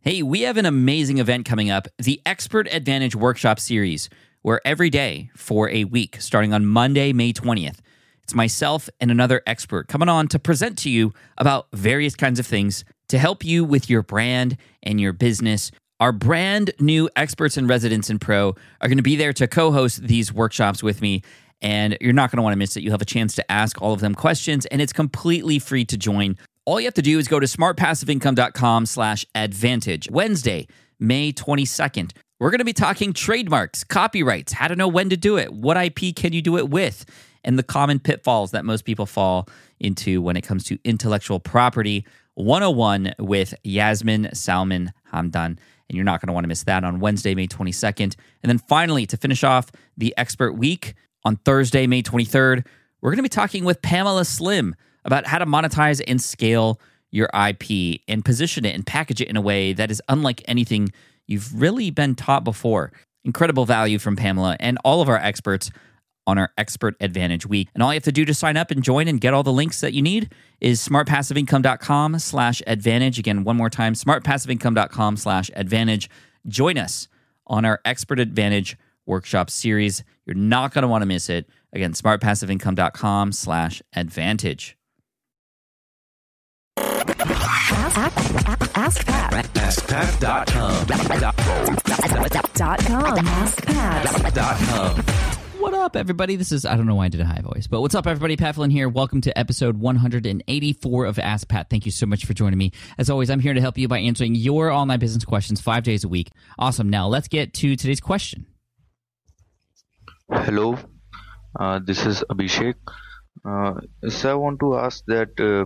Hey, we have an amazing event coming up, the Expert Advantage Workshop Series, where every day for a week, starting on Monday, May 20th, it's myself and another expert coming on to present to you about various kinds of things to help you with your brand and your business. Our brand new experts and residents in Pro are going to be there to co-host these workshops with me, and you're not going to want to miss it. You'll have a chance to ask all of them questions, and it's completely free to join. All you have to do is go to smartpassiveincome.com/advantage. Wednesday, May 22nd. We're going to be talking trademarks, copyrights, how to know when to do it, what IP can you do it with, and the common pitfalls that most people fall into when it comes to intellectual property 101 with Yasmin Salman Hamdan. And you're not going to want to miss that on Wednesday, May 22nd. And then finally, to finish off the Expert Week, on Thursday, May 23rd, we're going to be talking with Pamela Slim about how to monetize and scale your IP and position it and package it in a way that is unlike anything you've really been taught before. Incredible value from Pamela and all of our experts on our Expert Advantage Week. And all you have to do to sign up and join and get all the links that you need is smartpassiveincome.com/advantage. Again, one more time, smartpassiveincome.com/advantage. Join us on our Expert Advantage Workshop Series. You're not going to want to miss it. Again, smartpassiveincome.com/advantage. AskPat.com. AskPat.com. What up, everybody? This is, I don't know why I did a high voice, but what's up, everybody? Pat Flynn here. Welcome to episode 184 of Ask Pat. Thank you so much for joining me. As always, I'm here to help you by answering your online business questions 5 days a week. Awesome. Now, let's get to today's question. Hello, this is Abhishek. So I want to ask that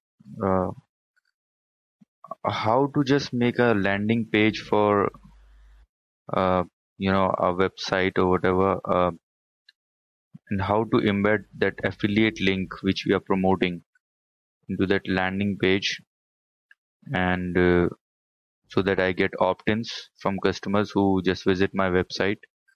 how to just make a landing page for a website or whatever, and how to embed that affiliate link which we are promoting into that landing page, and so that I get opt-ins from customers who just visit my website,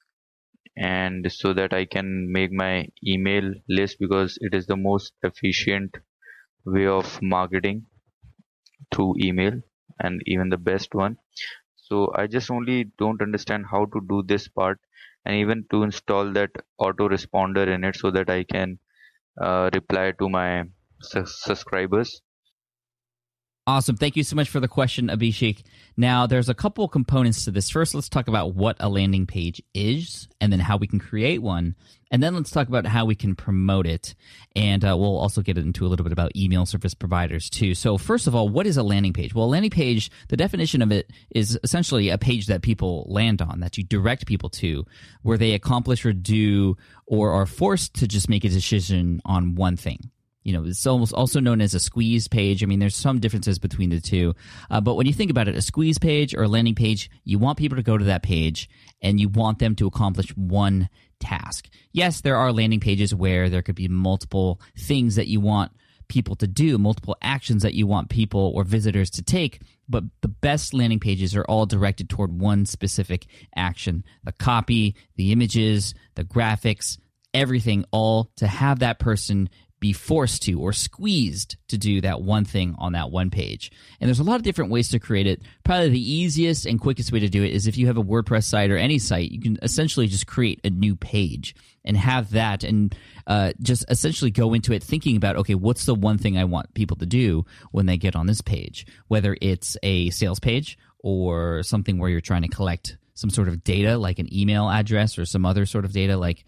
and so that I can make my email list, because it is the most efficient way of marketing through email and even the best one. So I just only don't understand how to do this part, and even to install that autoresponder in it so that I can reply to my subscribers. Awesome. Thank you so much for the question, Abhishek. Now, there's a couple components to this. First, let's talk about what a landing page is, and then how we can create one. And then let's talk about how we can promote it. And we'll also get into a little bit about email service providers, too. So first of all, what is a landing page? Well, a landing page, the definition of it is essentially a page that people land on, that you direct people to, where they accomplish or do or are forced to just make a decision on one thing. You know, it's almost also known as a squeeze page. I mean, there's some differences between the two. But when you think about it, a squeeze page or a landing page, you want people to go to that page and you want them to accomplish one task. Yes, there are landing pages where there could be multiple things that you want people to do, multiple actions that you want people or visitors to take, but the best landing pages are all directed toward one specific action. The copy, the images, the graphics, everything, all to have that person be forced to or squeezed to do that one thing on that one page. And there's a lot of different ways to create it. Probably the easiest and quickest way to do it is if you have a WordPress site or any site, you can essentially just create a new page and have that and just essentially go into it thinking about, okay, what's the one thing I want people to do when they get on this page? Whether it's a sales page or something where you're trying to collect some sort of data like an email address or some other sort of data like,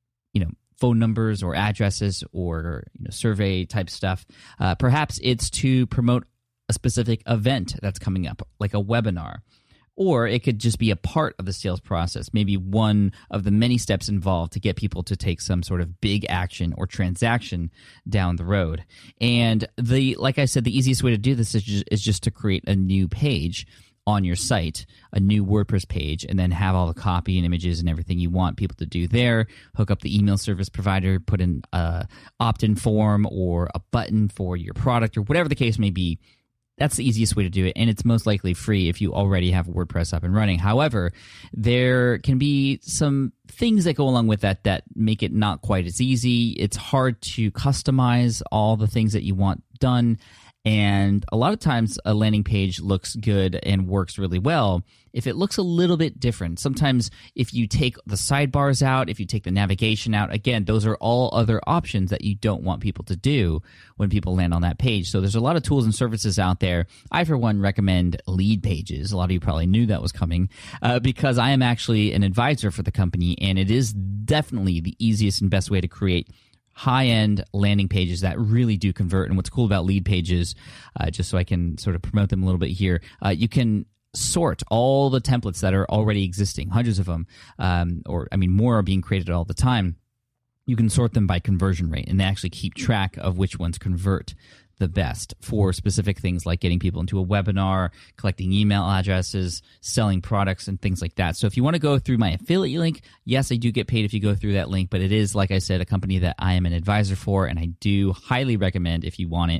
phone numbers or addresses or survey type stuff. Perhaps it's to promote a specific event that's coming up, like a webinar. Or it could just be a part of the sales process, maybe one of the many steps involved to get people to take some sort of big action or transaction down the road. And like I said, the easiest way to do this is just to create a new page on your site, a new WordPress page, and then have all the copy and images and everything you want people to do there. Hook up the email service provider, put in an opt-in form or a button for your product or whatever the case may be. That's the easiest way to do it, and it's most likely free if you already have WordPress up and running. However, there can be some things that go along with that make it not quite as easy. It's hard to customize all the things that you want done, And a lot of times a landing page looks good and works really well if it looks a little bit different. Sometimes if you take the sidebars out, if you take the navigation out, again, those are all other options that you don't want people to do when people land on that page. So there's a lot of tools and services out there. I, for one, recommend Leadpages. A lot of you probably knew that was coming because I am actually an advisor for the company, and it is definitely the easiest and best way to create high-end landing pages that really do convert. And what's cool about Leadpages, just so I can sort of promote them a little bit here, you can sort all the templates that are already existing, hundreds of them, more are being created all the time. You can sort them by conversion rate, and they actually keep track of which ones convert the best for specific things like getting people into a webinar, collecting email addresses, selling products, and things like that. So if you want to go through my affiliate link, yes, I do get paid if you go through that link, but it is, like I said, a company that I am an advisor for, and I do highly recommend, if you want it,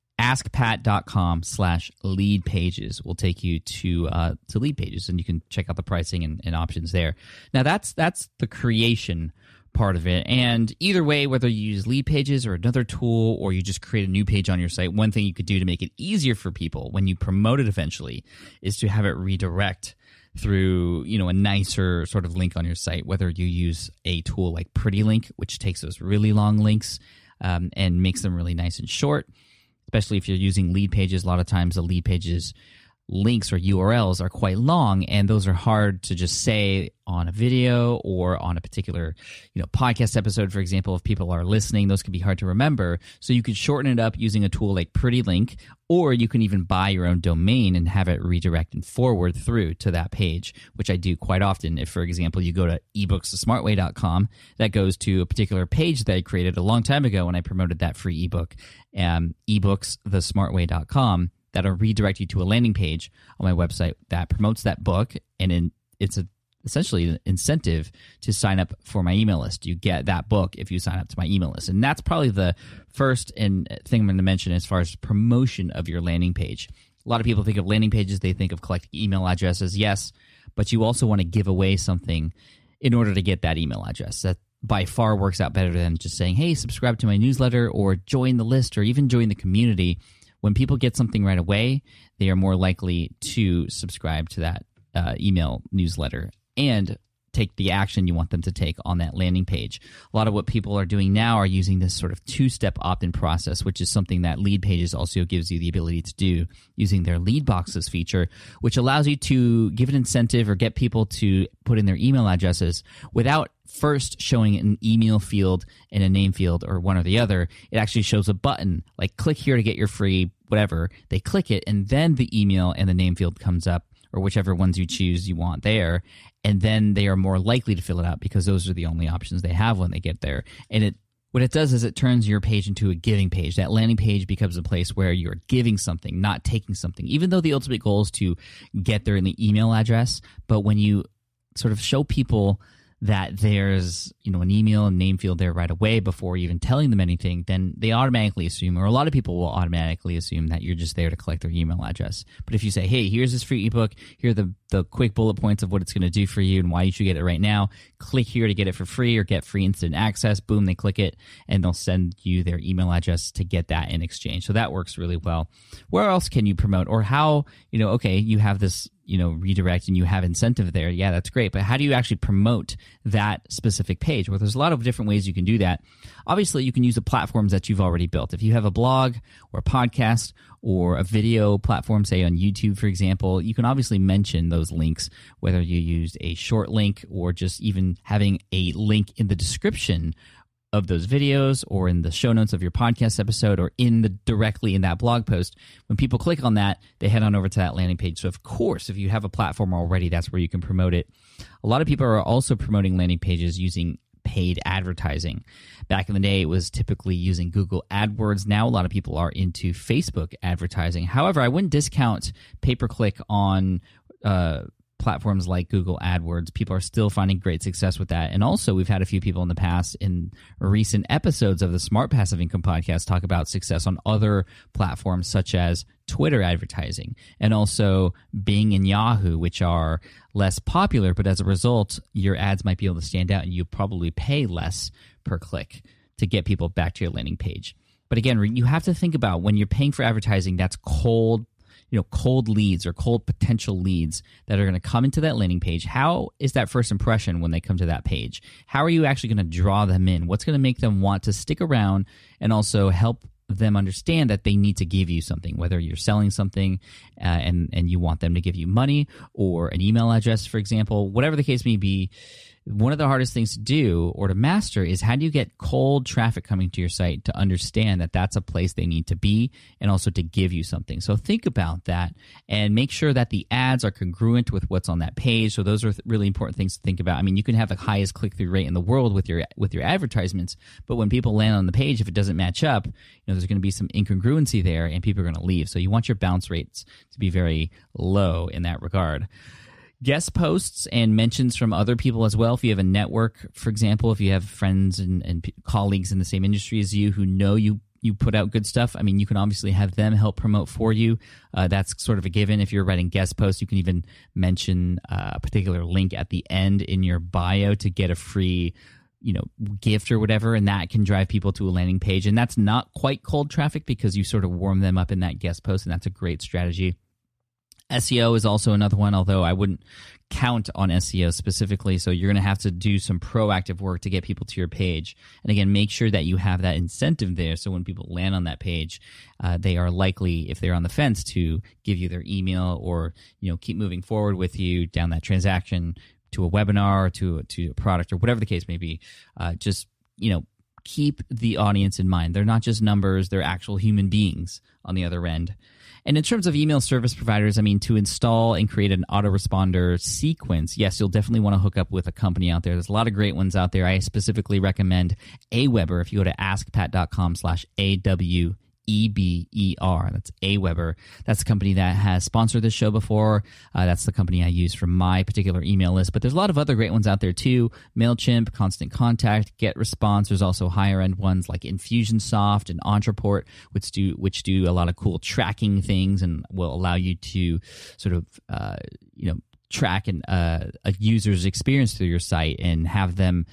askpat.com/leadpages will take you to Leadpages, and you can check out the pricing and options there. Now that's the creation part of it. And either way, whether you use Leadpages or another tool, or you just create a new page on your site, one thing you could do to make it easier for people when you promote it eventually is to have it redirect through, a nicer sort of link on your site, whether you use a tool like PrettyLink, which takes those really long links and makes them really nice and short, especially if you're using Leadpages. A lot of times the Leadpages links or URLs are quite long, and those are hard to just say on a video or on a particular podcast episode, for example. If people are listening, those can be hard to remember. So you could shorten it up using a tool like PrettyLink, or you can even buy your own domain and have it redirect and forward through to that page, which I do quite often. If, for example, you go to ebooksthesmartway.com, that goes to a particular page that I created a long time ago when I promoted that free ebook, ebooksthesmartway.com. That'll redirect you to a landing page on my website that promotes that book, and it's essentially an incentive to sign up for my email list. You get that book if you sign up to my email list, and that's probably the first thing I'm going to mention as far as promotion of your landing page. A lot of people think of landing pages, they think of collecting email addresses, yes, but you also want to give away something in order to get that email address. That by far works out better than just saying, hey, subscribe to my newsletter or join the list or even join the community. When people get something right away, they are more likely to subscribe to that email newsletter and take the action you want them to take on that landing page. A lot of what people are doing now are using this sort of two-step opt-in process, which is something that Leadpages also gives you the ability to do using their lead boxes feature, which allows you to give an incentive or get people to put in their email addresses without first showing an email field and a name field or one or the other. It actually shows a button like click here to get your free whatever. They click it, and then the email and the name field comes up, or whichever ones you choose you want there, and then they are more likely to fill it out because those are the only options they have when they get there. And what it does is it turns your page into a giving page. That landing page becomes a place where you're giving something, not taking something, even though the ultimate goal is to get their email address. But when you sort of show people that there's an email and name field there right away before even telling them anything, then they automatically assume, or a lot of people will automatically assume, that you're just there to collect their email address. But if you say, hey, here's this free ebook, here are the quick bullet points of what it's going to do for you and why you should get it right now, click here to get it for free or get free instant access, boom, they click it, and they'll send you their email address to get that in exchange. So that works really well. Where else can you promote, or how, okay, you have this redirect and you have incentive there. Yeah, that's great. But how do you actually promote that specific page? Well, there's a lot of different ways you can do that. Obviously, you can use the platforms that you've already built. If you have a blog or a podcast or a video platform, say on YouTube, for example, you can obviously mention those links, whether you used a short link or just even having a link in the description of those videos or in the show notes of your podcast episode or directly in that blog post. When people click on that, they head on over to that landing page. So of course, if you have a platform already, that's where you can promote it. A lot of people are also promoting landing pages using paid advertising. Back in the day, it was typically using Google AdWords. Now a lot of people are into Facebook advertising. However, I wouldn't discount pay-per-click on platforms like Google AdWords. People are still finding great success with that. And also, we've had a few people in the past in recent episodes of the Smart Passive Income podcast talk about success on other platforms such as Twitter advertising and also Bing and Yahoo, which are less popular, but as a result, your ads might be able to stand out and you probably pay less per click to get people back to your landing page. But again, you have to think about when you're paying for advertising, that's cold leads or cold potential leads that are going to come into that landing page. How is that first impression when they come to that page? How are you actually going to draw them in? What's going to make them want to stick around and also help them understand that they need to give you something, whether you're selling something and you want them to give you money or an email address, for example, whatever the case may be. One of the hardest things to do or to master is how do you get cold traffic coming to your site to understand that that's a place they need to be and also to give you something. So think about that and make sure that the ads are congruent with what's on that page. So those are really important things to think about. I mean, you can have the highest click-through rate in the world with your advertisements, but when people land on the page, if it doesn't match up, there's going to be some incongruency there and people are going to leave. So you want your bounce rates to be very low in that regard. Guest posts and mentions from other people as well. If you have a network, for example, if you have friends and colleagues in the same industry as you who know you put out good stuff, I mean, you can obviously have them help promote for you. That's sort of a given. If you're writing guest posts, you can even mention a particular link at the end in your bio to get a free gift or whatever, and that can drive people to a landing page. And that's not quite cold traffic because you sort of warm them up in that guest post, and that's a great strategy. SEO is also another one, although I wouldn't count on SEO specifically. So you're going to have to do some proactive work to get people to your page. And again, make sure that you have that incentive there. So when people land on that page, they are likely, if they're on the fence, to give you their email or keep moving forward with you down that transaction to a webinar, to a product, or whatever the case may be. Just keep the audience in mind. They're not just numbers; they're actual human beings on the other end. And in terms of email service providers, I mean, to install and create an autoresponder sequence, yes, you'll definitely want to hook up with a company out there. There's a lot of great ones out there. I specifically recommend Aweber. If you go to askpat.com/AWEBER, that's Aweber. That's a company that has sponsored this show before. That's the company I use for my particular email list. But there's a lot of other great ones out there too. MailChimp, Constant Contact, GetResponse. There's also higher end ones like Infusionsoft and Ontraport, which do a lot of cool tracking things and will allow you to sort of track a user's experience through your site and have them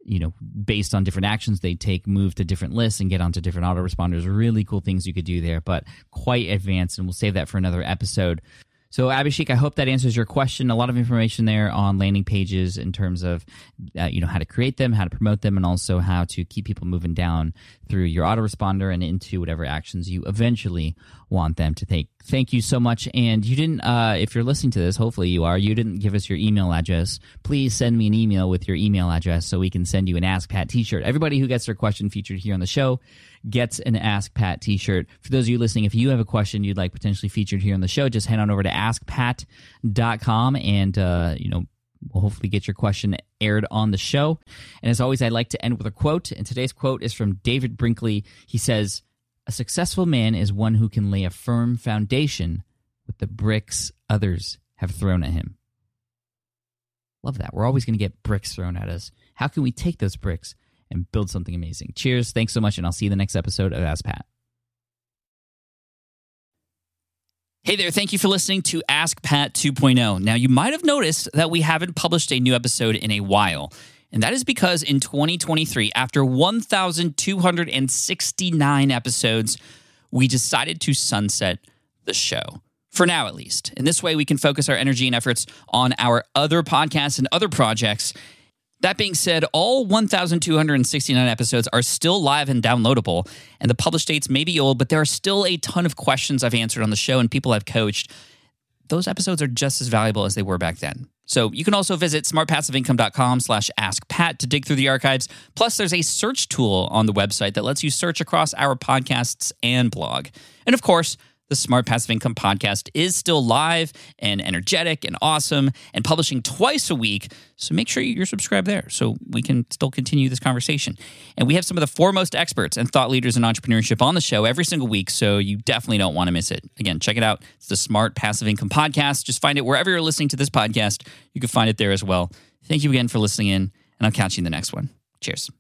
based on different actions they take, move to different lists and get onto different autoresponders. Really cool things you could do there, but quite advanced, and we'll save that for another episode. So Abhishek, I hope that answers your question. A lot of information there on landing pages in terms of how to create them, how to promote them, and also how to keep people moving down through your autoresponder and into whatever actions you eventually want them to take. Thank you so much. And you didn't, if you're listening to this, hopefully you are, you didn't give us your email address. Please send me an email with your email address so we can send you an Ask Pat t-shirt. Everybody who gets their question featured here on the show gets an Ask Pat t-shirt. For those of you listening, if you have a question you'd like potentially featured here on the show, just head on over to askpat.com and, we'll hopefully get your question aired on the show. And as always, I like to end with a quote. And today's quote is from David Brinkley. He says, "A successful man is one who can lay a firm foundation with the bricks others have thrown at him." Love that. We're always going to get bricks thrown at us. How can we take those bricks and build something amazing? Cheers. Thanks so much. And I'll see you in the next episode of Ask Pat. Hey there, thank you for listening to Ask Pat 2.0. Now, you might have noticed that we haven't published a new episode in a while, and that is because in 2023, after 1,269 episodes, we decided to sunset the show. For now, at least. In this way, we can focus our energy and efforts on our other podcasts and other projects. That being said, all 1,269 episodes are still live and downloadable, and the published dates may be old, but there are still a ton of questions I've answered on the show and people I've coached. Those episodes are just as valuable as they were back then. So you can also visit smartpassiveincome.com/askpat to dig through the archives. Plus, there's a search tool on the website that lets you search across our podcasts and blog. And of course, the Smart Passive Income podcast is still live and energetic and awesome and publishing twice a week. So make sure you're subscribed there so we can still continue this conversation. And we have some of the foremost experts and thought leaders in entrepreneurship on the show every single week, so you definitely don't want to miss it. Again, check it out. It's the Smart Passive Income podcast. Just find it wherever you're listening to this podcast. You can find it there as well. Thank you again for listening in, and I'll catch you in the next one. Cheers.